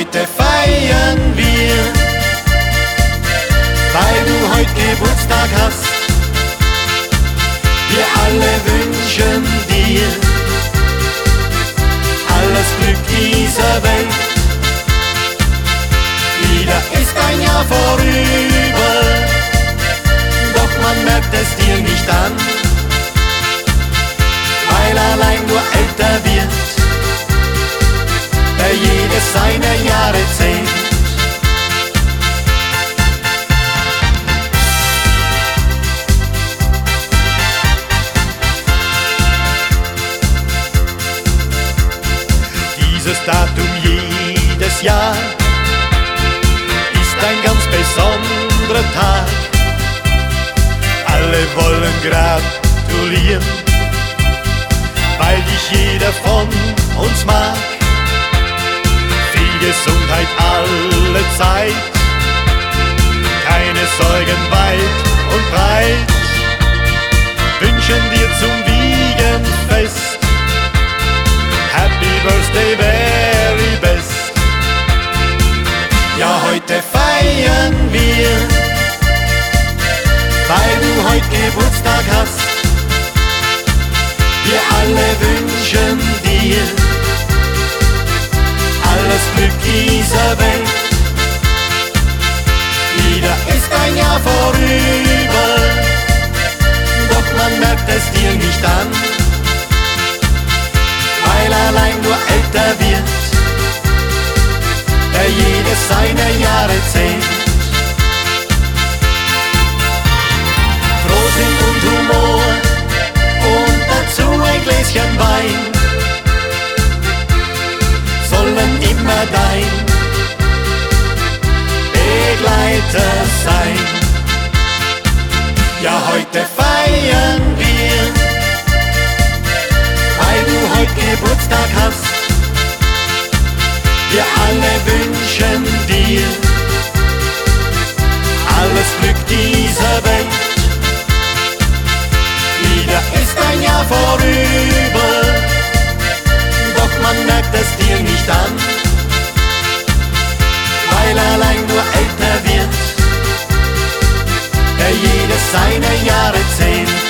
heute feiern wir, weil du heute Geburtstag hast. Wir alle wünschen dir alles Glück dieser Welt. Wieder ist ein Jahr vorüber, doch man merkt es dir nicht an, weil allein nur älter wird, wer jedes seiner Jahre zählt. Dieses Datum jedes Jahr ist ein ganz besonderer Tag. Alle wollen gratulieren, weil dich jeder von uns mag. Viel Gesundheit alle Zeit, keine Sorgen weit und breit, wünschen dir zum Wiegenfest. Happy Birthday, very best. Ja, heute feiern wir, weil du heute Geburtstag hast. Wir alle wünschen dir alles Glück dieser Welt. Wieder ist ein Jahr vorüber, doch man merkt es dir nicht an, weil allein nur älter wird, wer jedes seiner Jahre zählt. Frohsinn und Humor und dazu ein Gläschen Wein sollen immer dein Begleiter sein. Ja, heute feiern wir, weil du heute Geburtstag hast. Wir alle wünschen dir alles Glück dieser Welt. Wieder ist ein Jahr vorüber, doch man merkt es dir nicht an, weil allein nur älter wird, wer jedes seiner Jahre zählt.